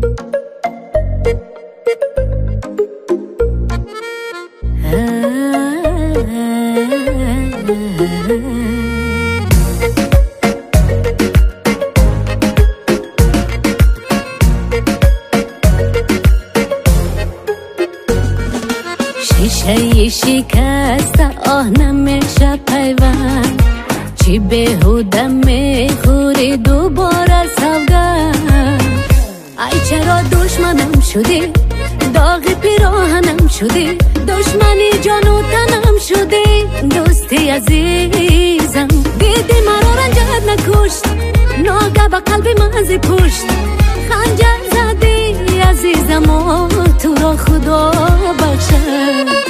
شیشه شکست آه نمیشه پیوند چی بهوده میخوری دوباره سوگند ای چرا دشمنم شدی داغ پیراهنم شدی دشمنی جان و تنم شدی دوستی عزیزم دیدی مرا رنجت نکشت ناگه به قلب من زی پشت خنجر زدی عزیزم و تو را خدا بخشد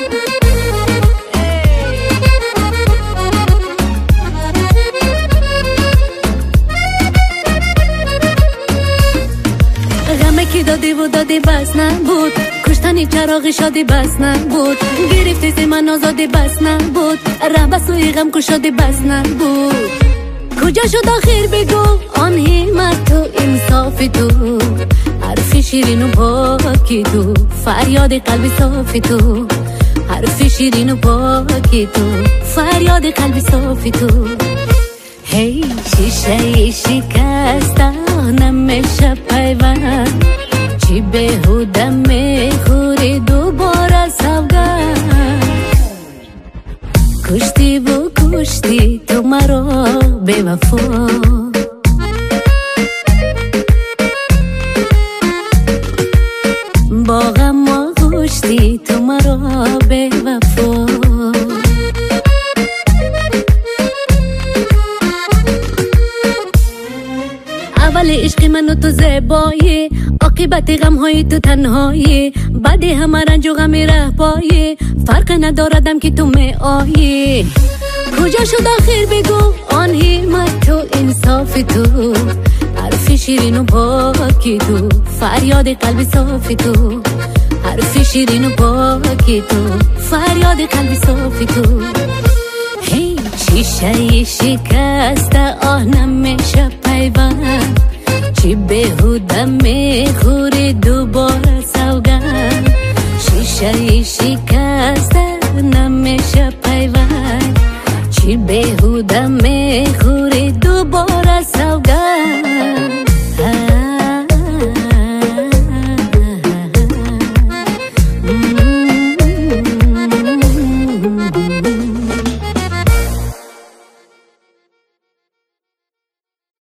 کی دادی و دادی بس نبود کشتنی چراغ شادی بس نبود گرفتی زی من آزادی بس نبود ره به سوی غم کشادی بس نبود کجا شد آخر بگو آن همت تو انصاف تو حرف شیرین و پاکی تو فریاد قلبی صافی تو حرف شیرین و پاکی تو فریاد قلبی صافی تو هی شیشه شکسته نمیشه پیوند چی بهوده میخوری دوباره سوگند کشتی و کشتی تو مرا به وفا با غم و کشتی تو مرا به وفا اول عشق من و تو زیبایی عاقبت غم های تو تنهایی بعد همه رنج و غم ره پایی فرق نداردم که تو می آیی کجا شد آخر بگو آن همت تو انصاف تو حرف شیرین و پاکی تو فریاد قلبی صافی تو حرف شیرین و پاکی تو فریاد قلبی صافی تو هی شیشه شکسته آه نمیشه پیوند چی بهوده میخوری